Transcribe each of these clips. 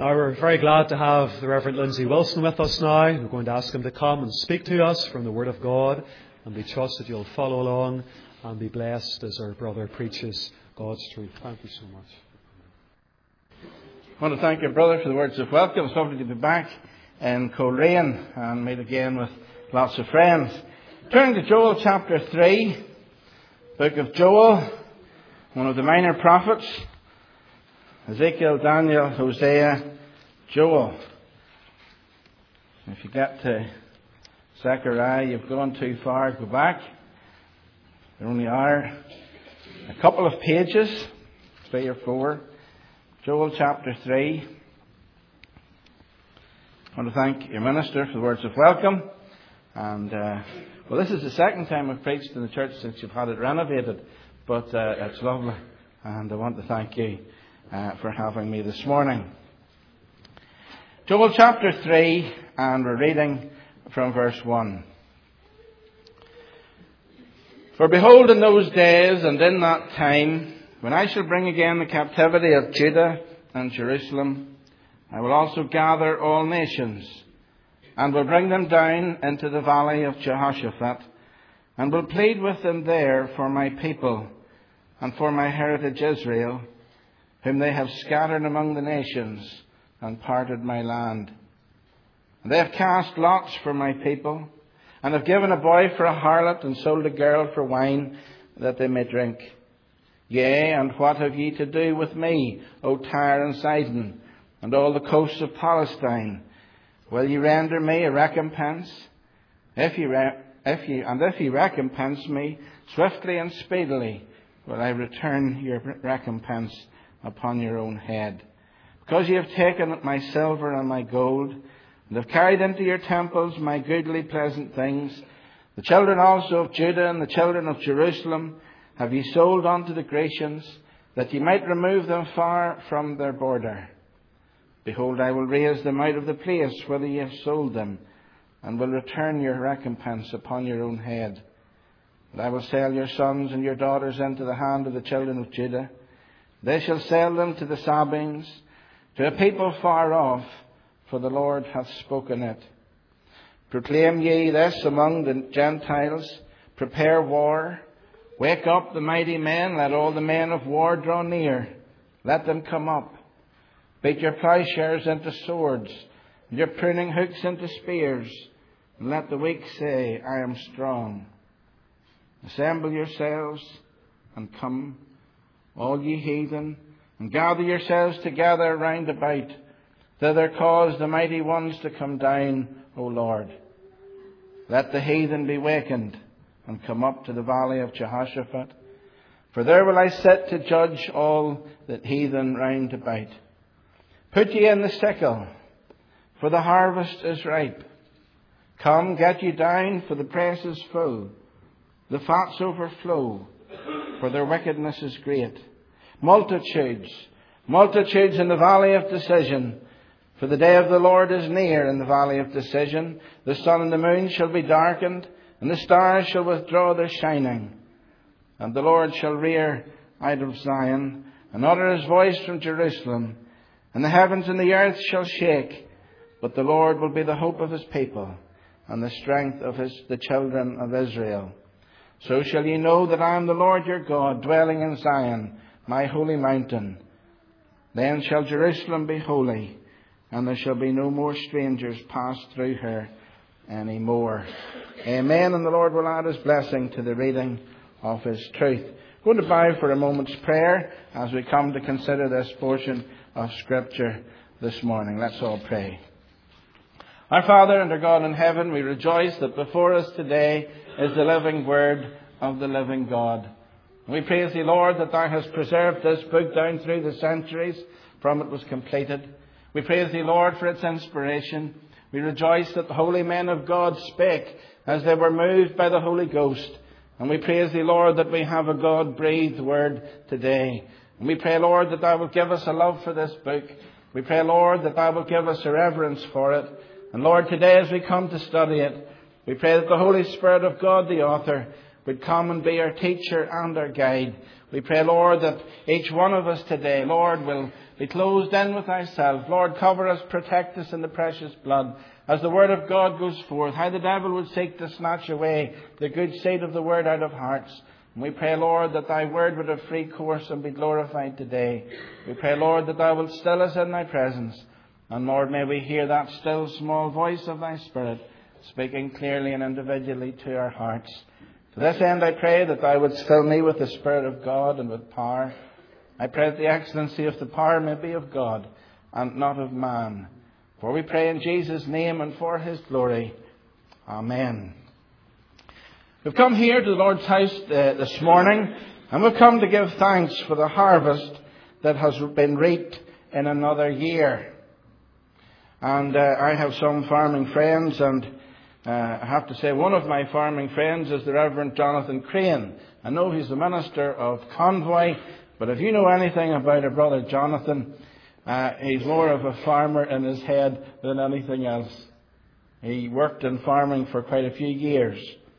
We're very glad to have the Reverend Lindsay Wilson with us now. We're going to ask him to come and speak to us from the Word of God, and we trust that you'll follow along and be blessed as our brother preaches God's truth. Thank you so much. I want to thank your brother for the words of welcome. It's lovely to be back in Coleraine and meet again with lots of friends. Turning to Joel chapter 3, book of Joel, one of the minor prophets. Ezekiel, Daniel, Hosea, Joel. If you get to Zechariah, you've gone too far. Go back. There only are a couple of pages, 3 or 4. Joel chapter 3. I want to thank your minister for the words of welcome. And, this is the second time I've preached in the church since you've had it renovated. But it's lovely. And I want to thank you for having me this morning. Joel chapter 3, and we're reading from verse 1. For behold, in those days and in that time, when I shall bring again the captivity of Judah and Jerusalem, I will also gather all nations, and will bring them down into the valley of Jehoshaphat, and will plead with them there for my people, and for my heritage Israel, whom they have scattered among the nations, and parted my land. And they have cast lots for my people, and have given a boy for a harlot, and sold a girl for wine, that they may drink. Yea, and what have ye to do with me, O Tyre and Sidon, and all the coasts of Palestine? Will ye render me a recompense? If ye recompense me swiftly and speedily, will I return your recompense upon your own head. Because ye have taken my silver and my gold, and have carried into your temples my goodly pleasant things, the children also of Judah and the children of Jerusalem have ye sold unto the Grecians, that ye might remove them far from their border. Behold, I will raise them out of the place whither ye have sold them, and will return your recompense upon your own head. And I will sell your sons and your daughters into the hand of the children of Judah. They shall sell them to the Sabines, to a people far off, for the Lord hath spoken it. Proclaim ye this among the Gentiles, prepare war. Wake up the mighty men, let all the men of war draw near. Let them come up. Beat your plowshares into swords, and your pruning hooks into spears, and let the weak say, I am strong. Assemble yourselves, and come, all ye heathen, and gather yourselves together round about. Thither cause the mighty ones to come down, O Lord. Let the heathen be wakened, and come up to the valley of Jehoshaphat. For there will I sit to judge all the heathen round about. Put ye in the sickle, for the harvest is ripe. Come, get ye down, for the press is full. The fats overflow, for their wickedness is great. Multitudes in the valley of decision. For the day of the Lord is near in the valley of decision. The sun and the moon shall be darkened, and the stars shall withdraw their shining. And the Lord shall rear out of Zion, and utter his voice from Jerusalem. And the heavens and the earth shall shake, but the Lord will be the hope of his people, and the strength of the children of Israel. So shall ye know that I am the Lord your God, dwelling in Zion, my holy mountain. Then shall Jerusalem be holy, and there shall be no more strangers pass through her any more. Amen. And the Lord will add his blessing to the reading of his truth. I'm going to bow for a moment's prayer as we come to consider this portion of Scripture this morning. Let's all pray. Our Father and our God in heaven, we rejoice that before us today is the living word of the living God. We praise thee, Lord, that thou hast preserved this book down through the centuries from it was completed. We praise thee, Lord, for its inspiration. We rejoice that the holy men of God spake as they were moved by the Holy Ghost. And we praise thee, Lord, that we have a God-breathed word today. And we pray, Lord, that thou wilt give us a love for this book. We pray, Lord, that thou wilt give us a reverence for it. And Lord, today as we come to study it, we pray that the Holy Spirit of God, the author, would come and be our teacher and our guide. We pray, Lord, that each one of us today, Lord, will be closed in with thyself. Lord, cover us, protect us in the precious blood. As the word of God goes forth, how the devil would seek to snatch away the good seed of the word out of hearts. And we pray, Lord, that thy word would have free course and be glorified today. We pray, Lord, that thou wilt still us in thy presence. And Lord, may we hear that still small voice of thy Spirit speaking clearly and individually to our hearts. To this end I pray that thou wouldst fill me with the Spirit of God and with power. I pray that the excellency of the power may be of God and not of man. For we pray in Jesus' name and for his glory. Amen. We've come here to the Lord's house this morning, and we've come to give thanks for the harvest that has been reaped in another year. And I have some farming friends, and I have to say one of my farming friends is the Reverend Jonathan Crane. I know he's the minister of Convoy, but if you know anything about our brother Jonathan, he's more of a farmer in his head than anything else. He worked in farming for quite a few years.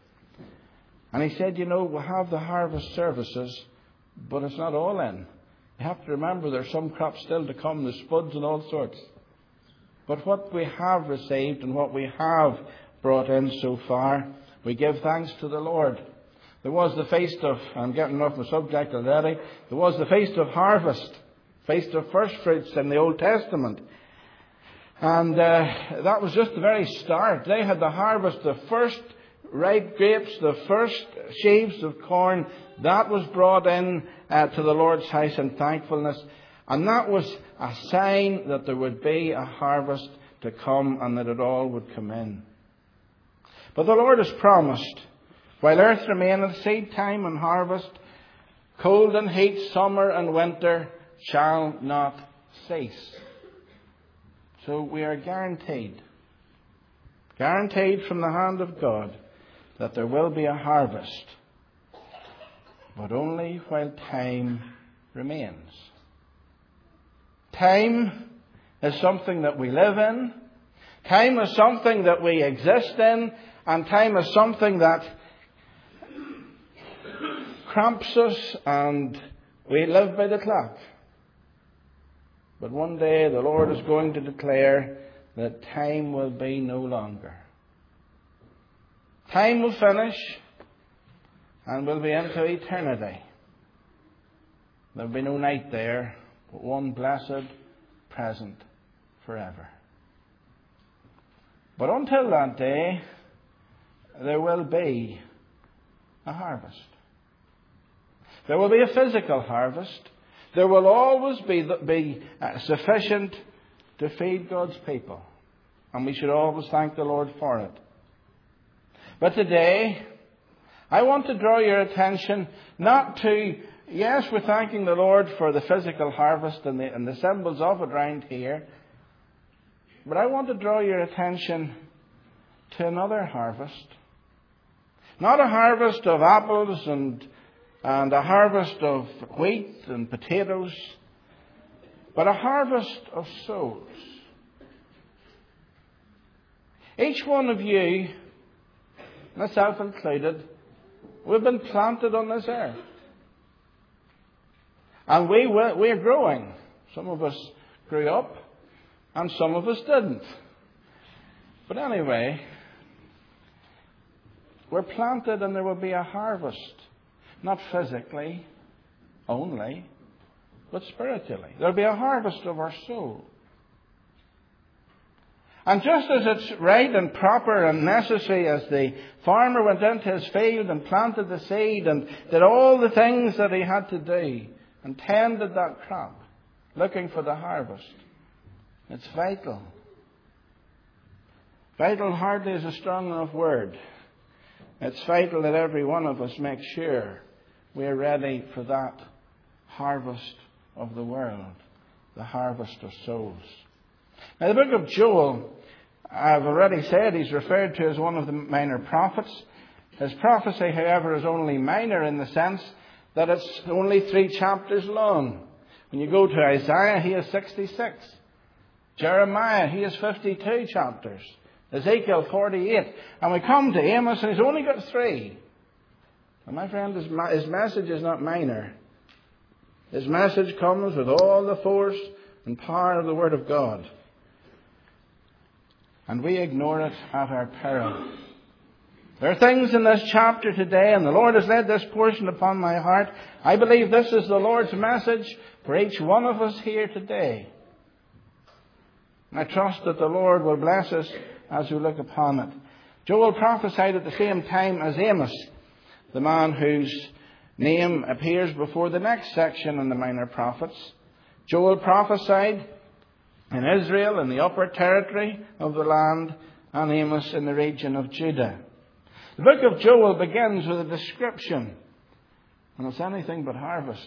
And he said, we'll have the harvest services, but it's not all in. You have to remember there's some crops still to come, the spuds and all sorts. But what we have received and what we have brought in so far, we give thanks to the Lord. There was the feast of, I'm getting off my subject already, there was the feast of harvest, feast of first fruits in the Old Testament. And that was just the very start. They had the harvest, the first ripe grapes, the first sheaves of corn. That was brought in to the Lord's house in thankfulness. And that was a sign that there would be a harvest to come and that it all would come in. But the Lord has promised, while earth remaineth, seed time and harvest, cold and heat, summer and winter shall not cease. So we are guaranteed from the hand of God, that there will be a harvest, but only while time remains. Time is something that we live in. Time is something that we exist in. And time is something that cramps us and we live by the clock. But one day the Lord is going to declare that time will be no longer. Time will finish and we'll be into eternity. There will be no night there, but one blessed present forever. But until that day, there will be a harvest. There will be a physical harvest. There will always be sufficient to feed God's people. And we should always thank the Lord for it. But today, I want to draw your attention not to, yes, we're thanking the Lord for the physical harvest and the symbols of it round here. But I want to draw your attention to another harvest. Not a harvest of apples and a harvest of wheat and potatoes, but a harvest of souls. Each one of you, myself included, we've been planted on this earth. And we're growing. Some of us grew up and some of us didn't. But anyway, we're planted and there will be a harvest. Not physically only, but spiritually. There will be a harvest of our soul. And just as it's right and proper and necessary as the farmer went into his field and planted the seed and did all the things that he had to do and tended that crop, looking for the harvest, it's vital. Vital hardly is a strong enough word. It's vital that every one of us make sure we're ready for that harvest of the world, the harvest of souls. Now, the book of Joel, I've already said, he's referred to as one of the minor prophets. His prophecy, however, is only minor in the sense that it's only 3 chapters long. When you go to Isaiah, he has 66. Jeremiah, he has 52 chapters. Ezekiel, 48. And we come to Amos, and he's only got 3. And my friend, his message is not minor. His message comes with all the force and power of the Word of God. And we ignore it at our peril. There are things in this chapter today, and the Lord has laid this portion upon my heart. I believe this is the Lord's message for each one of us here today. And I trust that the Lord will bless us as we look upon it. Joel prophesied at the same time as Amos, the man whose name appears before the next section in the Minor Prophets. Joel prophesied in Israel, in the upper territory of the land, and Amos in the region of Judah. The book of Joel begins with a description, and it's anything but harvest.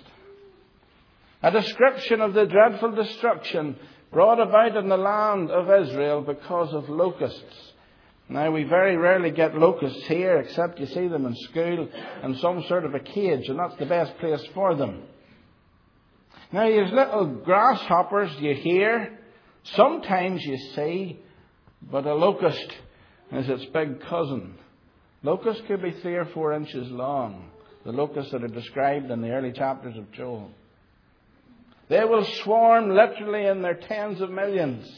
A description of the dreadful destruction brought about in the land of Israel because of locusts. Now, we very rarely get locusts here, except you see them in school in some sort of a cage, and that's the best place for them. Now, these little grasshoppers you hear, sometimes you see, but a locust is its big cousin. Locusts could be 3 or 4 inches long, the locusts that are described in the early chapters of Joel. They will swarm literally in their tens of millions.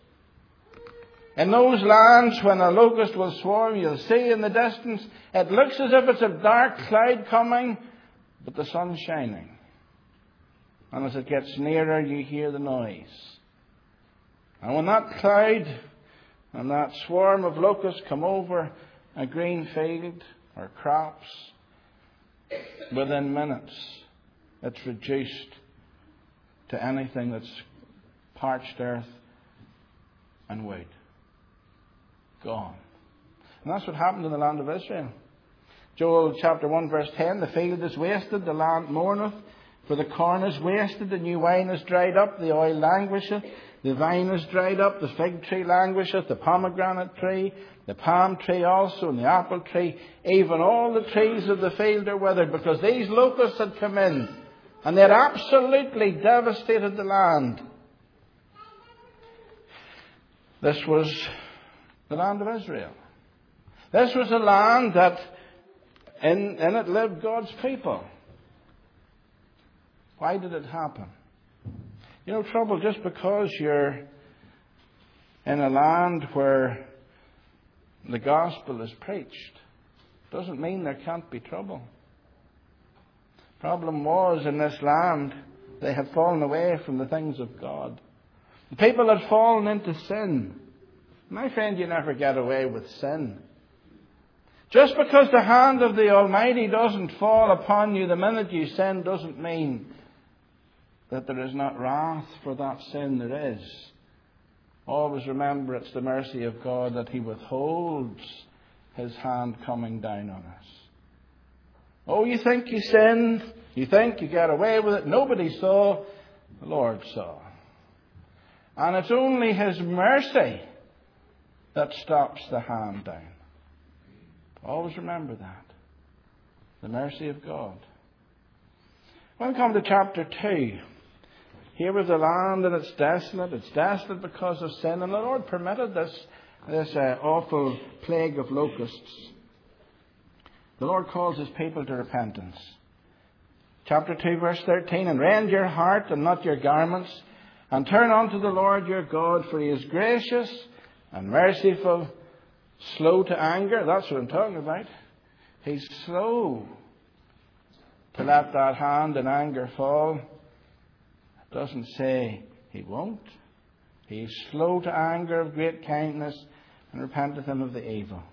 In those lands, when a locust will swarm, you'll see in the distance, it looks as if it's a dark cloud coming, but the sun's shining. And as it gets nearer, you hear the noise. And when that cloud and that swarm of locusts come over a green field or crops, within minutes, it's reduced to anything that's parched earth and wood. Gone. And that's what happened in the land of Israel. Joel chapter 1 verse 10, the field is wasted, the land mourneth, for the corn is wasted, the new wine is dried up, the oil languisheth, the vine is dried up, the fig tree languisheth, the pomegranate tree, the palm tree also, and the apple tree, even all the trees of the field are withered, because these locusts had come in, and they had absolutely devastated the land. This was the land of Israel. This was a land that in it lived God's people. Why did it happen? You know, trouble, just because you're in a land where the gospel is preached doesn't mean there can't be trouble. Problem was, in this land, they had fallen away from the things of God. The people had fallen into sin. My friend, you never get away with sin. Just because the hand of the Almighty doesn't fall upon you the minute you sin doesn't mean that there is not wrath for that sin. There is. Always remember, it's the mercy of God that He withholds His hand coming down on us. Oh, you think you sinned? You think you get away with it? Nobody saw. The Lord saw. And it's only His mercy that stops the hand down. Always remember that. The mercy of God. When we come to chapter 2, here was a land and it's desolate. It's desolate because of sin. And the Lord permitted this awful plague of locusts. The Lord calls His people to repentance. Chapter 2 verse 13, and rend your heart and not your garments, and turn unto the Lord your God, for He is gracious and merciful, slow to anger. That's what I'm talking about. He's slow to let that hand in anger fall. It doesn't say He won't. He is slow to anger, of great kindness, and repenteth Him of the evil.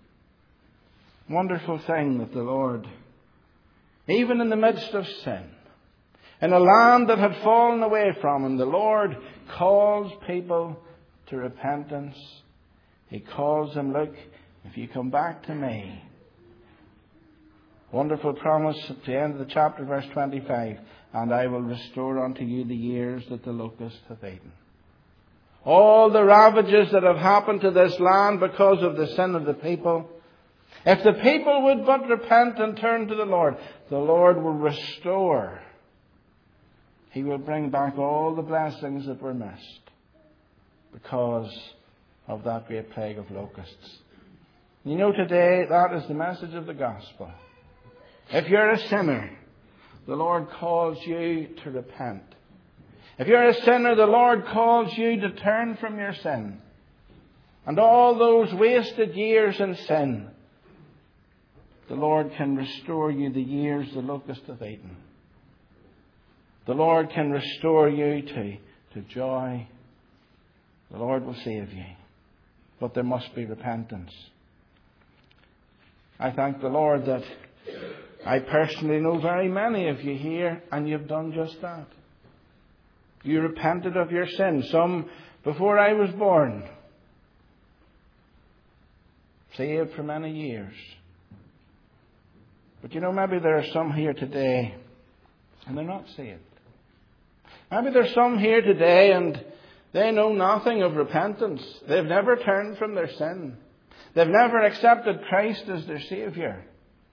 Wonderful thing that the Lord, even in the midst of sin, in a land that had fallen away from Him, the Lord calls people to repentance. He calls them, look, if you come back to me. Wonderful promise at the end of the chapter, verse 25. And I will restore unto you the years that the locust hath eaten. All the ravages that have happened to this land because of the sin of the people. If the people would but repent and turn to the Lord will restore. He will bring back all the blessings that were missed because of that great plague of locusts. You know, today that is the message of the gospel. If you're a sinner, the Lord calls you to repent. If you're a sinner, the Lord calls you to turn from your sin and all those wasted years in sin. The Lord can restore you the years the locust hath eaten. The Lord can restore you to joy. The Lord will save you. But there must be repentance. I thank the Lord that I personally know very many of you here, and you've done just that. You repented of your sin, some before I was born. Saved for many years. But maybe there are some here today, and they're not saved. Maybe there's some here today, and they know nothing of repentance. They've never turned from their sin. They've never accepted Christ as their Saviour.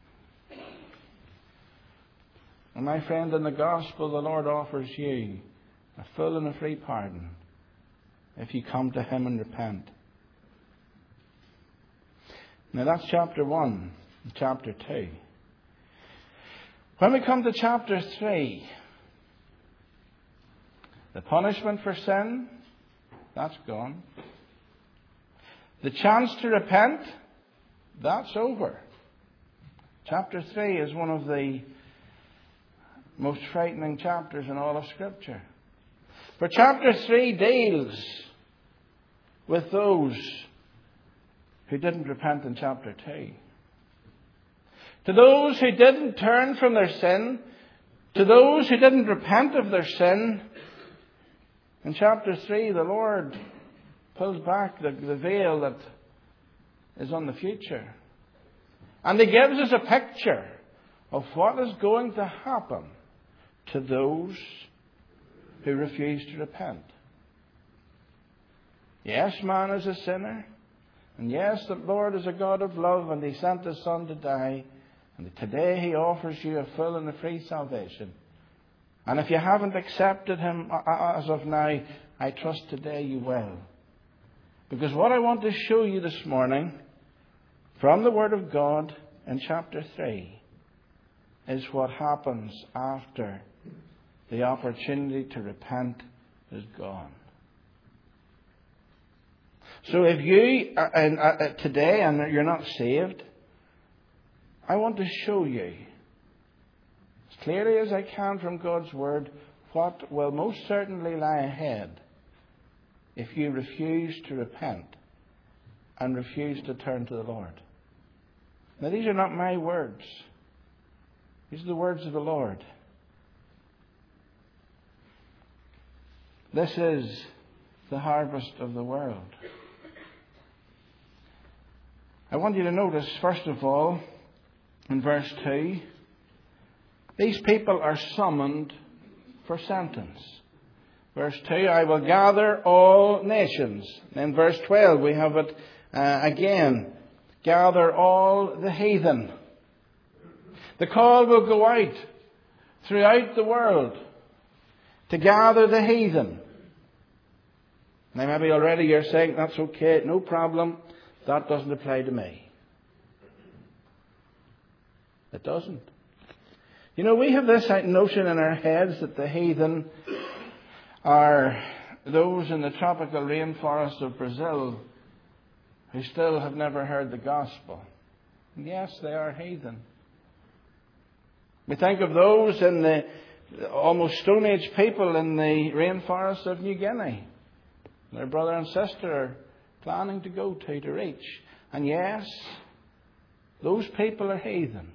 And my friend, in the gospel, the Lord offers you a full and a free pardon if you come to Him and repent. Now that's chapter 1 and chapter 2. When we come to chapter 3, the punishment for sin, that's gone. The chance to repent, that's over. Chapter 3 is one of the most frightening chapters in all of Scripture. For chapter 3 deals with those who didn't repent in chapter 2. To those who didn't turn from their sin, to those who didn't repent of their sin, in chapter 3 the Lord pulls back the veil that is on the future. And He gives us a picture of what is going to happen to those who refuse to repent. Yes, man is a sinner. And yes, the Lord is a God of love, and He sent His Son to die. And today He offers you a full and a free salvation. And if you haven't accepted Him as of now, I trust today you will. Because what I want to show you this morning from the Word of God in chapter 3 is what happens after the opportunity to repent is gone. So if you today and you're not saved, I want to show you as clearly as I can from God's Word what will most certainly lie ahead if you refuse to repent and refuse to turn to the Lord. Now, these are not my words. These are the words of the Lord. This is the harvest of the world. I want you to notice, first of all, in verse 2, these people are summoned for sentence. Verse 2, I will gather all nations. In verse 12, we have it again. Gather all the heathen. The call will go out throughout the world to gather the heathen. Now maybe already you're saying, that's okay, no problem. That doesn't apply to me. It doesn't. We have this notion in our heads that the heathen are those in the tropical rainforest of Brazil who still have never heard the gospel. And yes, they are heathen. We think of those in the almost Stone Age people in the rainforest of New Guinea. Their brother and sister are planning to go to reach. And yes, those people are heathen.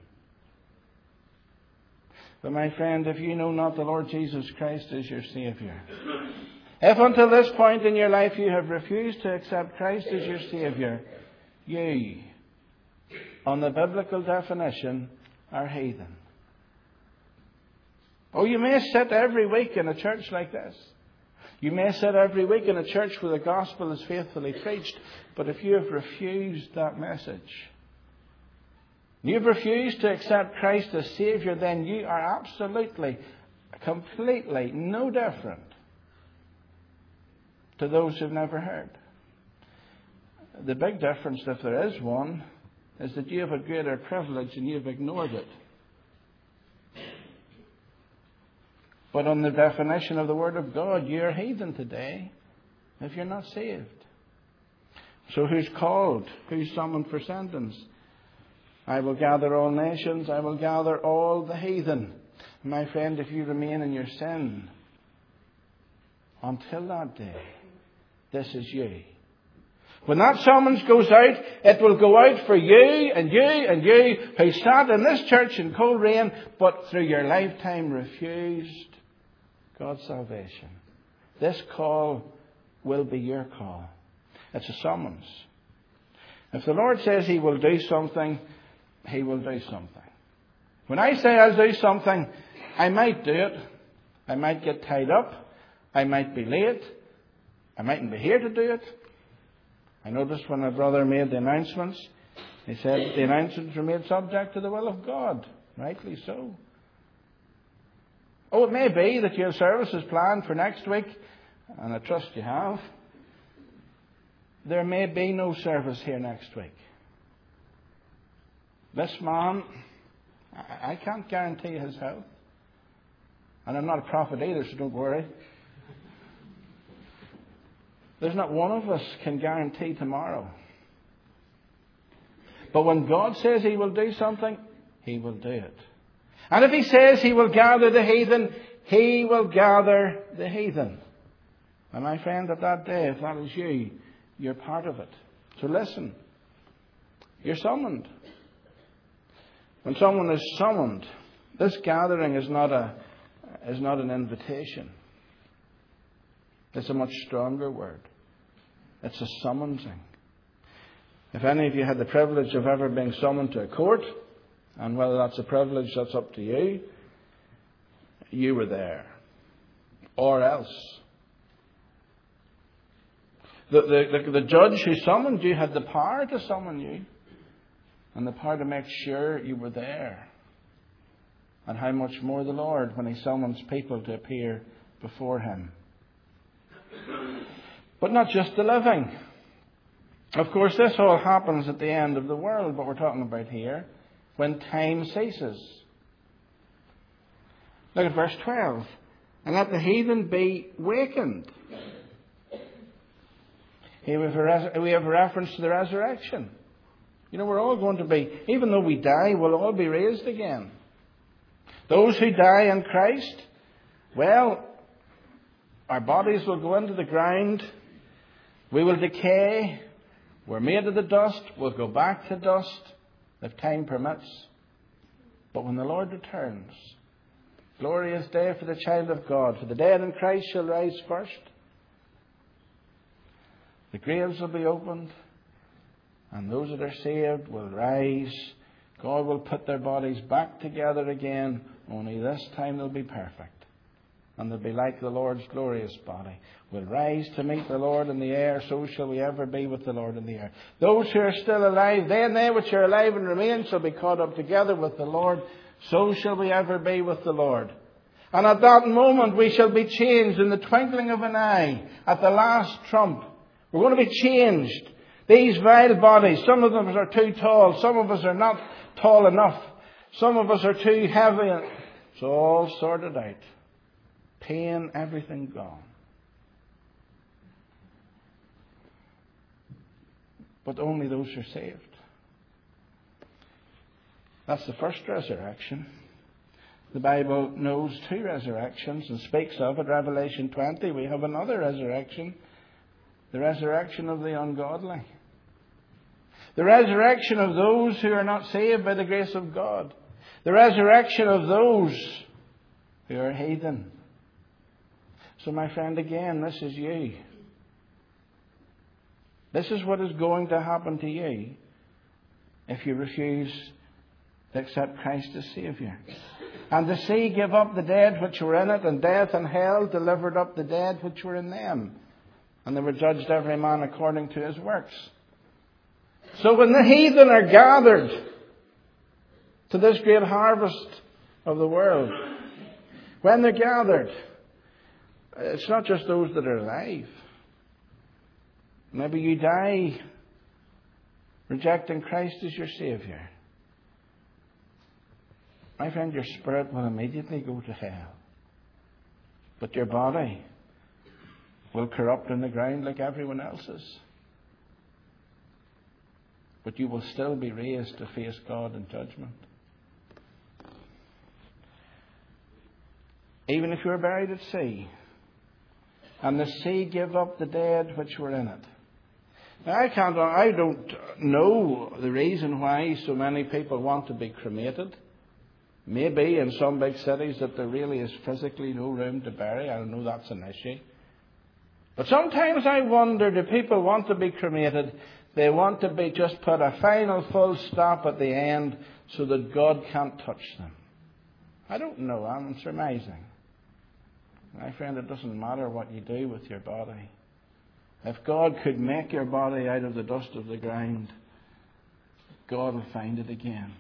But my friend, if you know not the Lord Jesus Christ as your Saviour, if until this point in your life you have refused to accept Christ as your Saviour, you, on the biblical definition, are heathen. Oh, you may sit every week in a church like this. You may sit every week in a church where the gospel is faithfully preached, but if you have refused that message, you've refused to accept Christ as Saviour, then you are absolutely, completely no different to those who've never heard. The big difference, if there is one, is that you have a greater privilege and you've ignored it. But on the definition of the Word of God, you're a heathen today if you're not saved. So who's called? Who's summoned for sentence? I will gather all nations. I will gather all the heathen. My friend, if you remain in your sin until that day, this is you. When that summons goes out, it will go out for you and you and you who sat in this church in Coleraine, but through your lifetime refused God's salvation. This call will be your call. It's a summons. If the Lord says He will do something, He will do something. When I say I'll do something, I might do it. I might get tied up. I might be late. I mightn't be here to do it. I noticed when my brother made the announcements, he said the announcements were made subject to the will of God. Rightly so. Oh, it may be that your service is planned for next week, and I trust you have. There may be no service here next week. This man, I can't guarantee his health. And I'm not a prophet either, so don't worry. There's not one of us can guarantee tomorrow. But when God says He will do something, He will do it. And if He says He will gather the heathen, He will gather the heathen. And my friend, at that day, if that is you, you're part of it. So listen. You're summoned. When someone is summoned, this gathering is not an invitation. It's a much stronger word. It's a summonsing. If any of you had the privilege of ever being summoned to a court, and whether that's a privilege, that's up to you, you were there. Or else. The judge who summoned you had the power to summon you, and the power to make sure you were there. And how much more the Lord when He summons people to appear before Him. But not just the living. Of course, this all happens at the end of the world, what we're talking about here, when time ceases. Look at verse 12. And let the heathen be wakened. Here we have a reference to the resurrection. You know, we're all going to be, even though we die, we'll all be raised again. Those who die in Christ, well, our bodies will go into the ground. We will decay. We're made of the dust. We'll go back to dust if time permits. But when the Lord returns, glorious day for the child of God. For the dead in Christ shall rise first. The graves will be opened. And those that are saved will rise. God will put their bodies back together again. Only this time they'll be perfect. And they'll be like the Lord's glorious body. We'll rise to meet the Lord in the air. So shall we ever be with the Lord in the air. Those who are still alive, they and they which are alive and remain shall be caught up together with the Lord. So shall we ever be with the Lord. And at that moment we shall be changed in the twinkling of an eye. At the last trump. We're going to be changed. These vile bodies, some of them are too tall. Some of us are not tall enough. Some of us are too heavy. It's all sorted out. Pain, everything gone. But only those who are saved. That's the first resurrection. The Bible knows two resurrections and speaks of it. Revelation 20, we have another resurrection. The resurrection of the ungodly. The resurrection of those who are not saved by the grace of God. The resurrection of those who are heathen. So my friend, again, this is you. This is what is going to happen to you if you refuse to accept Christ as Saviour. And the sea gave up the dead which were in it, and death and hell delivered up the dead which were in them. And they were judged every man according to his works. So when the heathen are gathered to this great harvest of the world, when they're gathered, it's not just those that are alive. Maybe you die rejecting Christ as your Saviour. My friend, your spirit will immediately go to hell. But your body will corrupt in the ground like everyone else's. But you will still be raised to face God in judgment. Even if you were buried at sea, and the sea gave up the dead which were in it. Now, I don't know the reason why so many people want to be cremated. Maybe in some big cities that there really is physically no room to bury. I know that's an issue. But sometimes I wonder, do people want to be cremated? They want to be just put a final full stop at the end so that God can't touch them. I don't know. I'm surmising. My friend, it doesn't matter what you do with your body. If God could make your body out of the dust of the ground, God will find it again.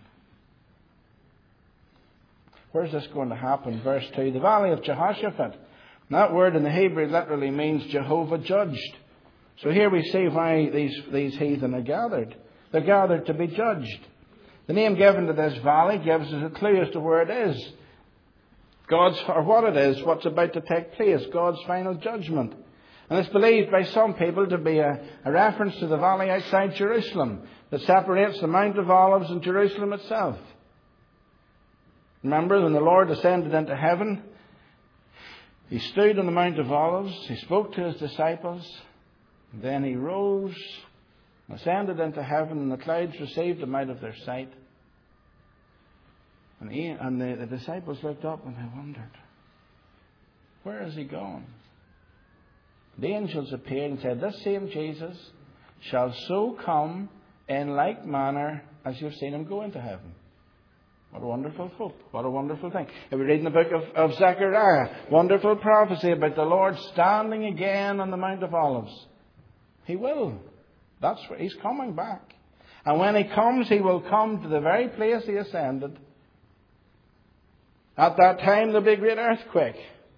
Where's this going to happen? Verse 2, the valley of Jehoshaphat. That word in the Hebrew literally means Jehovah judged. So here we see why these heathen are gathered. They're gathered to be judged. The name given to this valley gives us a clue as to where it is. What it is, what's about to take place, God's final judgment. And it's believed by some people to be a reference to the valley outside Jerusalem that separates the Mount of Olives and Jerusalem itself. Remember, when the Lord ascended into heaven, He stood on the Mount of Olives, He spoke to His disciples, then He rose, ascended into heaven, and the clouds received Him out of their sight. And the disciples looked up and they wondered, where is He gone? The angels appeared and said, this same Jesus shall so come in like manner as you've seen Him go into heaven. What a wonderful hope. What a wonderful thing. If we read in the book of Zechariah, wonderful prophecy about the Lord standing again on the Mount of Olives. He will. That's where He's coming back. And when He comes, He will come to the very place He ascended. At that time, there'll be a great earthquake.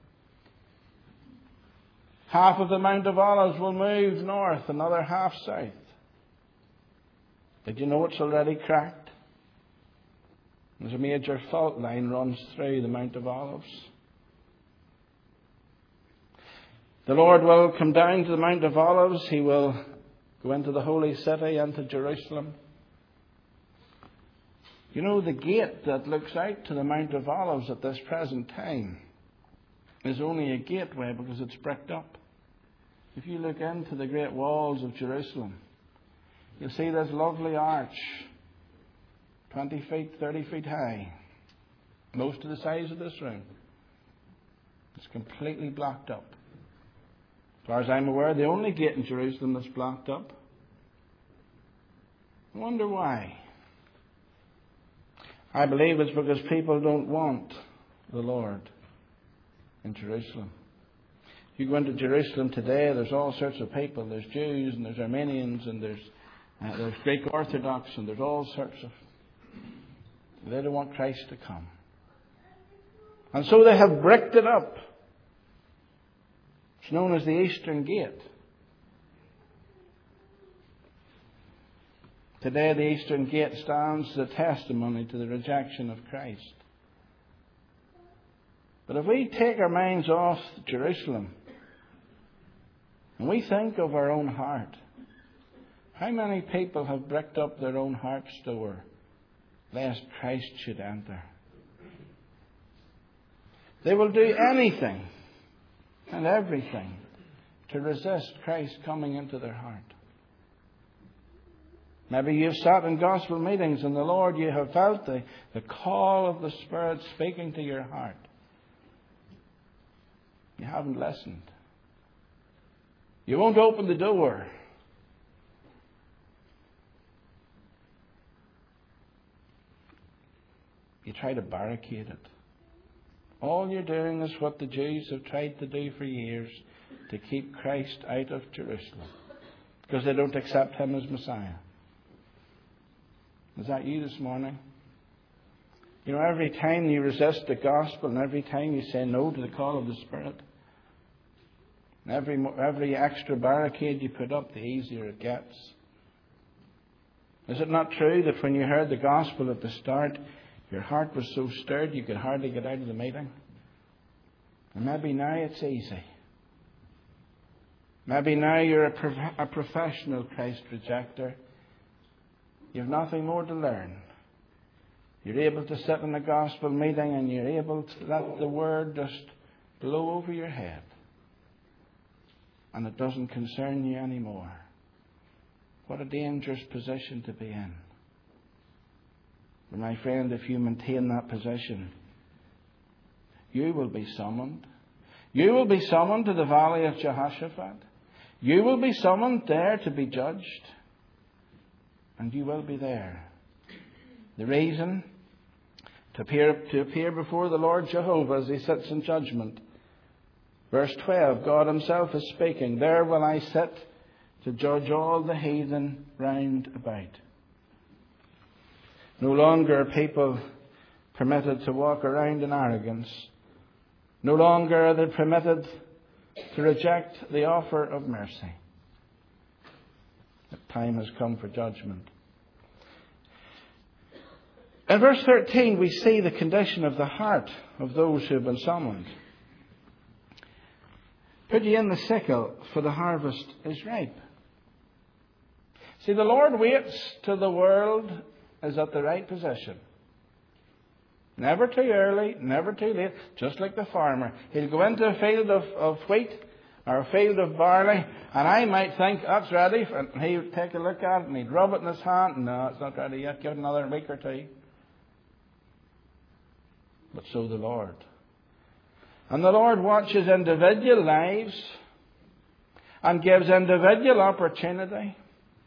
Half of the Mount of Olives will move north, another half south. Did you know it's already cracked? There's a major fault line runs through the Mount of Olives. The Lord will come down to the Mount of Olives. He will go into the holy city, into Jerusalem. You know, the gate that looks out to the Mount of Olives at this present time is only a gateway because it's bricked up. If you look into the great walls of Jerusalem, you'll see this lovely arch, 20 feet, 30 feet high, most of the size of this room. It's completely blocked up. As far as I'm aware, the only gate in Jerusalem that's blocked up. I wonder why. I believe it's because people don't want the Lord in Jerusalem. If you go into Jerusalem today, there's all sorts of people. There's Jews and there's Armenians and there's Greek Orthodox and there's all sorts of... They don't want Christ to come. And so they have bricked it up. It's known as the Eastern Gate. Today the Eastern Gate stands as a testimony to the rejection of Christ. But if we take our minds off Jerusalem and we think of our own heart, how many people have bricked up their own heart's door lest Christ should enter? They will do anything and everything to resist Christ coming into their heart. Maybe you've sat in gospel meetings and the Lord, you have felt the call of the Spirit speaking to your heart. You haven't listened. You won't open the door. You try to barricade it. All you're doing is what the Jews have tried to do for years, to keep Christ out of Jerusalem, because they don't accept Him as Messiah. Is that you this morning? You know, every time you resist the gospel and every time you say no to the call of the Spirit, every extra barricade you put up, the easier it gets. Is it not true that when you heard the gospel at the start, your heart was so stirred you could hardly get out of the meeting? And maybe now it's easy. Maybe now you're a professional Christ rejecter. You've nothing more to learn. You're able to sit in a gospel meeting and you're able to let the word just blow over your head. And it doesn't concern you anymore. What a dangerous position to be in. But my friend, if you maintain that position, you will be summoned. You will be summoned to the valley of Jehoshaphat. You will be summoned there to be judged. And you will be there. The reason? To appear before the Lord Jehovah as He sits in judgment. Verse 12, God Himself is speaking. There will I sit to judge all the heathen round about. No longer are people permitted to walk around in arrogance. No longer are they permitted to reject the offer of mercy. The time has come for judgment. In verse 13 we see the condition of the heart of those who have been summoned. Put ye in the sickle, for the harvest is ripe. See, the Lord waits till the world is at the right position. Never too early, never too late, just like the farmer. He'll go into a field of wheat or a field of barley, and I might think, that's ready. And he'd take a look at it and he'd rub it in his hand. No, it's not ready yet. Give it another week or two. But so the Lord. And the Lord watches individual lives and gives individual opportunity.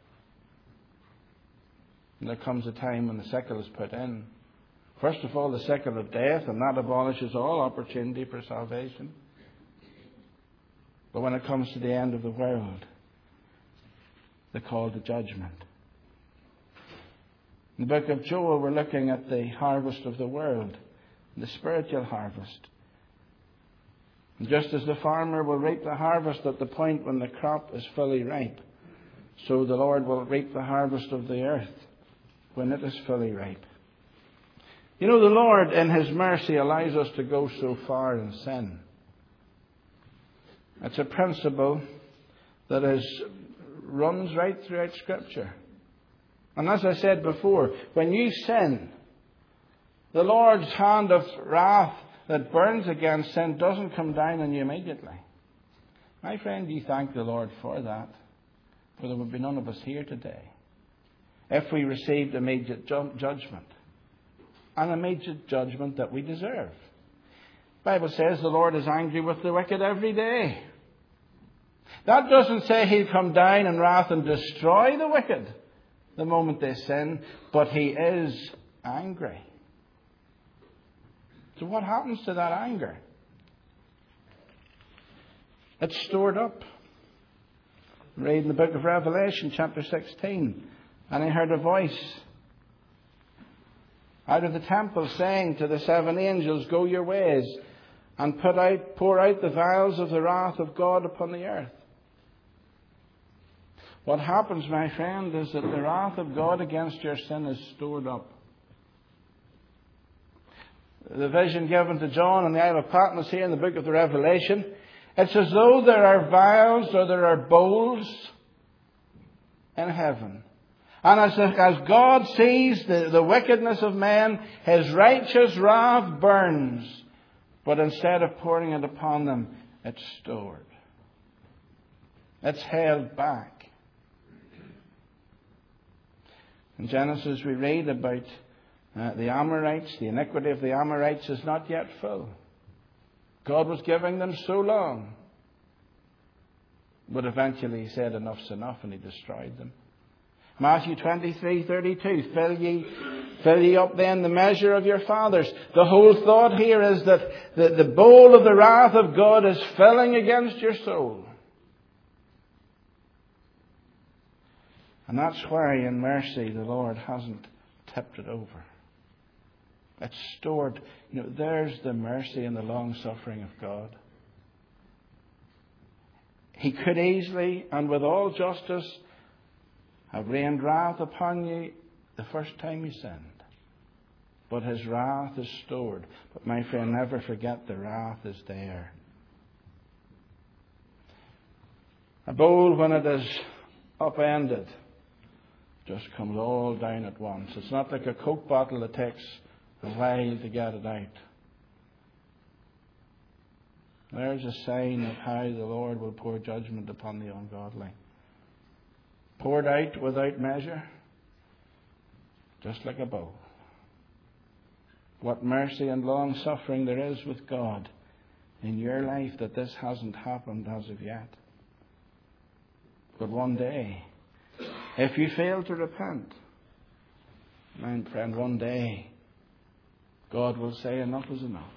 And there comes a time when the sickle is put in. First of all, the sickle of death, and that abolishes all opportunity for salvation. But when it comes to the end of the world, the call to judgment. In the book of Joel, we're looking at the harvest of the world, the spiritual harvest. And just as the farmer will reap the harvest at the point when the crop is fully ripe, so the Lord will reap the harvest of the earth when it is fully ripe. You know, the Lord in His mercy allows us to go so far in sin. It's a principle that runs right throughout Scripture. And as I said before, when you sin, the Lord's hand of wrath that burns against sin doesn't come down on you immediately. My friend, you thank the Lord for that, for there would be none of us here today if we received immediate judgment. An immediate judgment that we deserve. The Bible says the Lord is angry with the wicked every day. That doesn't say He'll come down in wrath and destroy the wicked the moment they sin, but He is angry. So what happens to that anger? It's stored up. Read in the book of Revelation, chapter 16. And I heard a voice out of the temple saying to the 7 angels, go your ways and pour out the vials of the wrath of God upon the earth. What happens, my friend, is that the wrath of God against your sin is stored up. The vision given to John on the Isle of Patmos here in the book of the Revelation, it's as though there are vials or there are bowls in heaven. And as God sees the wickedness of men, His righteous wrath burns. But instead of pouring it upon them, it's stored. It's held back. In Genesis we read about the Amorites. The iniquity of the Amorites is not yet full. God was giving them so long. But eventually He said enough's enough and He destroyed them. Matthew 23:32, fill ye up then the measure of your fathers. The whole thought here is that the bowl of the wrath of God is filling against your soul. And that's why in mercy the Lord hasn't tipped it over. It's stored. You know, there's the mercy and the long suffering of God. He could easily and with all justice have rained wrath upon you the first time you sinned. But His wrath is stored. But my friend, never forget the wrath is there. A bowl, when it is upended, just comes all down at once. It's not like a Coke bottle that takes a while to get it out. There's a sign of how the Lord will pour judgment upon the ungodly. Poured out without measure, just like a bowl. What mercy and long suffering there is with God in your life that this hasn't happened as of yet. But one day, if you fail to repent, my friend, one day, God will say enough is enough.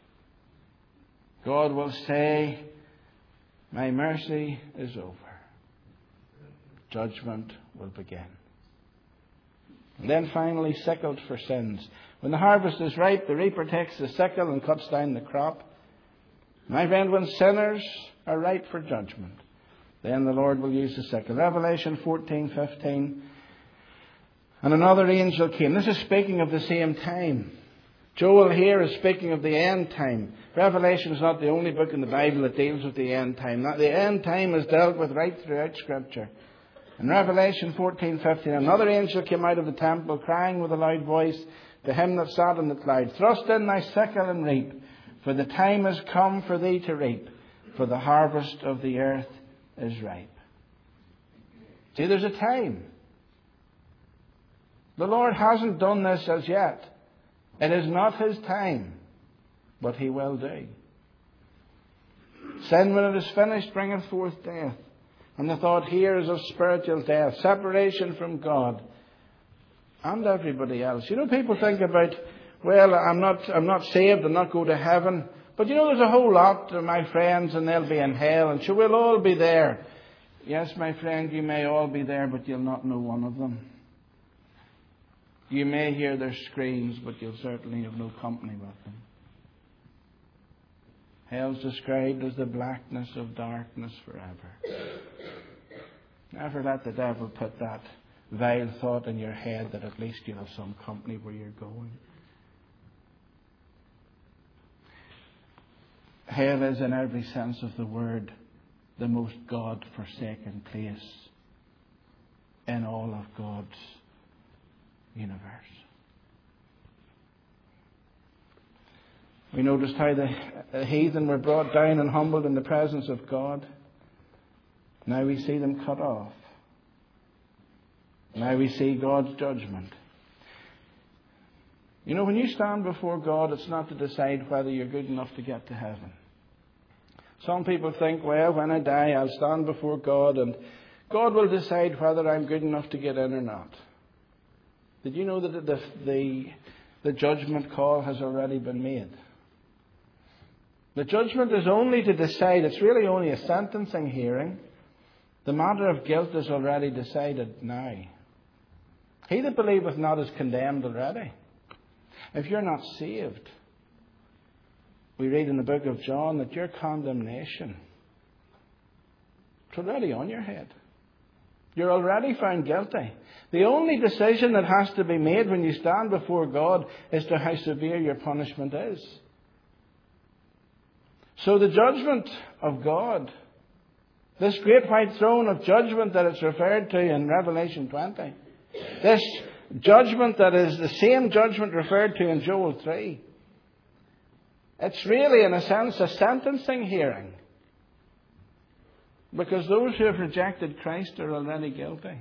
God will say, my mercy is over. Judgment will begin. And then finally, sickled for sins. When the harvest is ripe, the reaper takes the sickle and cuts down the crop. My friend, when sinners are ripe for judgment, then the Lord will use the sickle. Revelation 14:15. And another angel came. This is speaking of the same time. Joel here is speaking of the end time. Revelation is not the only book in the Bible that deals with the end time. The end time is dealt with right throughout Scripture. In Revelation 14:15, another angel came out of the temple, crying with a loud voice to him that sat on the cloud, thrust in thy sickle and reap, for the time is come for thee to reap, for the harvest of the earth is ripe. See, there's a time. The Lord hasn't done this as yet. It is not His time, but He will do. Sin, when it is finished, bringeth forth death. And the thought here is of spiritual death, separation from God and everybody else. You know, people think about, well, I'm not saved, I'll not go to heaven. But you know, there's a whole lot of my friends and they'll be in hell, and sure, we'll all be there. Yes, my friend, you may all be there, but you'll not know one of them. You may hear their screams, but you'll certainly have no company with them. Hell's described as the blackness of darkness forever. Never let the devil put that vile thought in your head that at least you'll have some company where you're going. Hell is, in every sense of the word, the most God-forsaken place in all of God's universe. We noticed how the heathen were brought down and humbled in the presence of God. Now we see them cut off. Now we see God's judgment. You know, when you stand before God, it's not to decide whether you're good enough to get to heaven. Some people think, well, when I die, I'll stand before God and God will decide whether I'm good enough to get in or not. Did you know that the judgment call has already been made? The judgment is only to decide. It's really only a sentencing hearing. The matter of guilt is already decided now. He that believeth not is condemned already. If you're not saved, we read in the book of John that your condemnation is already on your head. You're already found guilty. The only decision that has to be made when you stand before God is to how severe your punishment is. So the judgment of God, this great white throne of judgment that it's referred to in Revelation 20, this judgment that is the same judgment referred to in Joel 3, it's really, in a sense, a sentencing hearing. Because those who have rejected Christ are already guilty.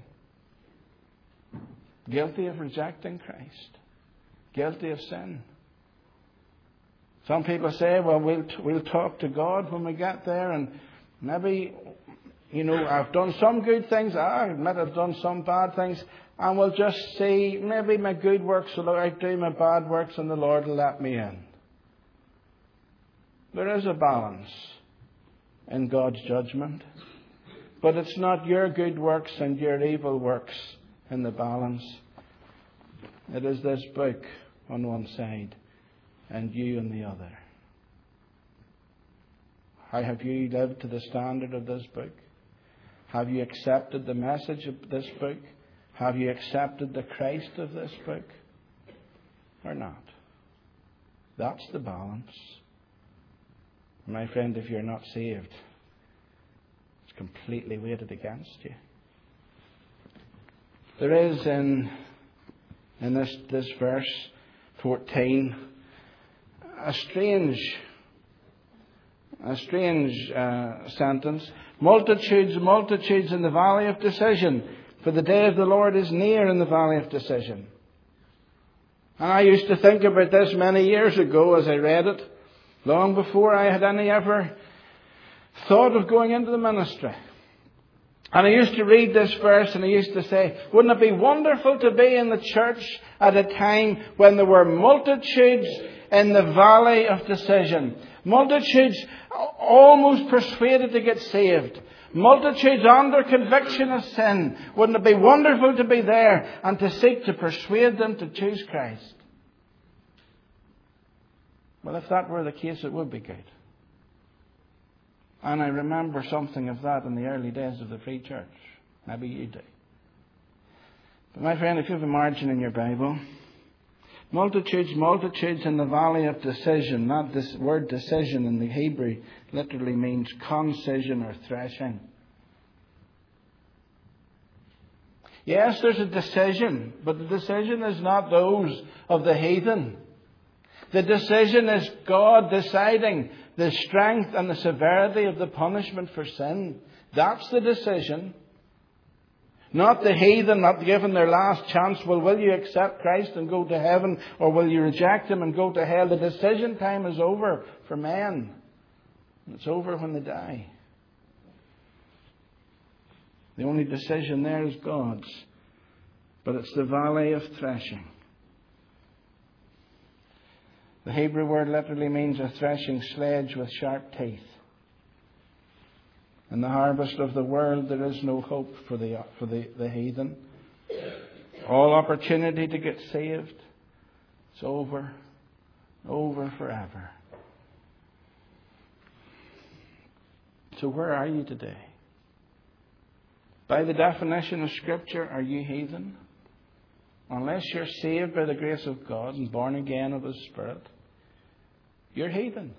Guilty of rejecting Christ. Guilty of sin. Some people say, well, we'll talk to God when we get there, and maybe, you know, I've done some good things, I admit I've done some bad things, and we'll just see, maybe my good works will outdo my bad works and the Lord will let me in. There is a balance in God's judgment, but it's not your good works and your evil works in the balance. It is this book on one side and you on the other. How have you lived to the standard of this book? Have you accepted the message of this book? Have you accepted the Christ of this book? Or not? That's the balance. My friend, if you're not saved, it's completely weighted against you. There is in this verse 14 a strange sentence. Multitudes, multitudes in the valley of decision, for the day of the Lord is near in the valley of decision. And I used to think about this many years ago as I read it, long before I had ever thought of going into the ministry. And I used to read this verse and I used to say, wouldn't it be wonderful to be in the church at a time when there were multitudes in the valley of decision? Multitudes almost persuaded to get saved. Multitudes under conviction of sin. Wouldn't it be wonderful to be there and to seek to persuade them to choose Christ? Well, if that were the case, it would be good. And I remember something of that in the early days of the Free Church. Maybe you do. But my friend, if you have a margin in your Bible, multitudes, multitudes in the valley of decision. Not this word decision in the Hebrew literally means concision or threshing. Yes, there's a decision, but the decision is not those of the heathen. The decision is God deciding the strength and the severity of the punishment for sin. That's the decision. Not the heathen not given their last chance. Well, will you accept Christ and go to heaven, or will you reject Him and go to hell? The decision time is over for men. It's over when they die. The only decision there is God's. But it's the valley of threshing. The Hebrew word literally means a threshing sledge with sharp teeth. In the harvest of the world, there is no hope for the heathen. All opportunity to get saved, it's over forever. So where are you today? By the definition of Scripture, are you heathen? Unless you're saved by the grace of God and born again of His Spirit, you're heathen.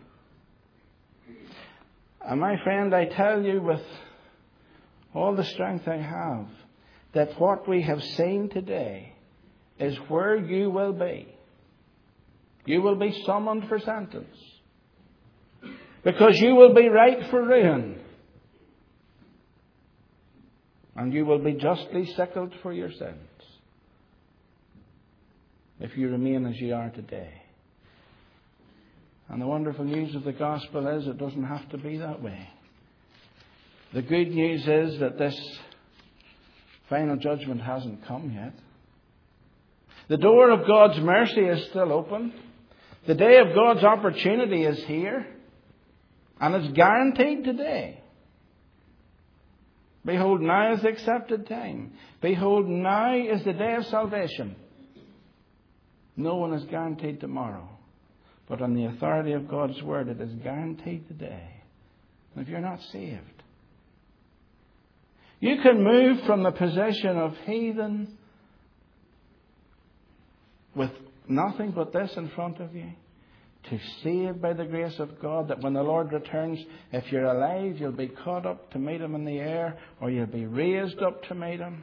And my friend, I tell you with all the strength I have, that what we have seen today is where you will be. You will be summoned for sentence. Because you will be ripe for ruin. And you will be justly sickled for your sins. If you remain as you are today. And the wonderful news of the gospel is it doesn't have to be that way. The good news is that this final judgment hasn't come yet. The door of God's mercy is still open. The day of God's opportunity is here. And it's guaranteed today. Behold, now is the accepted time. Behold, now is the day of salvation. No one is guaranteed tomorrow. But on the authority of God's Word, it is guaranteed today. And if you're not saved, you can move from the position of heathen with nothing but this in front of you to saved by the grace of God, that when the Lord returns, if you're alive, you'll be caught up to meet Him in the air, or you'll be raised up to meet Him.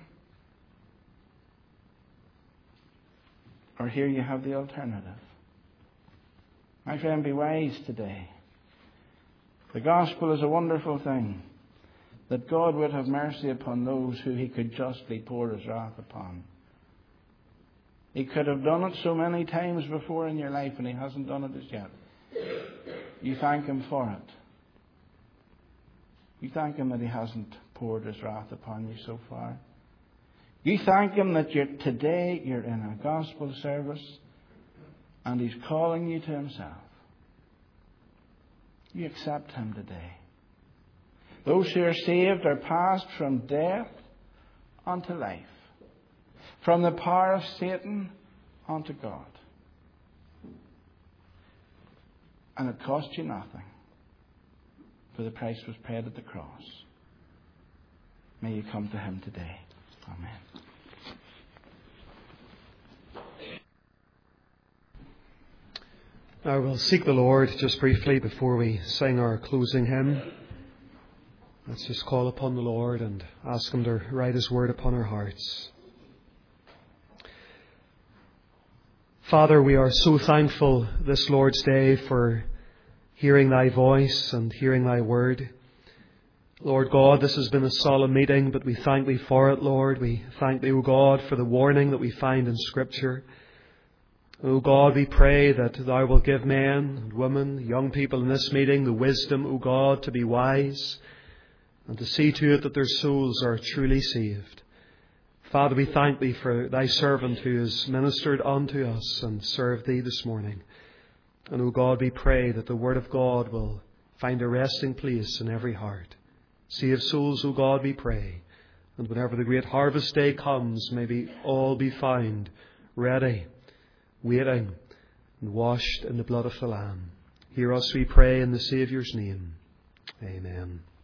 Or here you have the alternative. My friend, be wise today. The gospel is a wonderful thing. That God would have mercy upon those who He could justly pour His wrath upon. He could have done it so many times before in your life, and He hasn't done it as yet. You thank Him for it. You thank Him that He hasn't poured His wrath upon you so far. You thank Him that today you're in a gospel service and He's calling you to Himself. You accept Him today. Those who are saved are passed from death unto life. From the power of Satan unto God. And it cost you nothing. For the price was paid at the cross. May you come to Him today. Amen. Now we'll seek the Lord just briefly before we sing our closing hymn. Let's just call upon the Lord and ask Him to write His word upon our hearts. Father, we are so thankful this Lord's Day for hearing Thy voice and hearing Thy word. Lord God, this has been a solemn meeting, but we thank Thee for it, Lord. We thank Thee, O God, for the warning that we find in Scripture. O God, we pray that Thou will give men and women, young people in this meeting, the wisdom, O God, to be wise and to see to it that their souls are truly saved. Father, we thank Thee for Thy servant who has ministered unto us and served Thee this morning. And, O God, we pray that the Word of God will find a resting place in every heart. Save souls, O God, we pray. And whenever the great harvest day comes, may we all be found ready, waiting, and washed in the blood of the Lamb. Hear us, we pray, in the Saviour's name. Amen.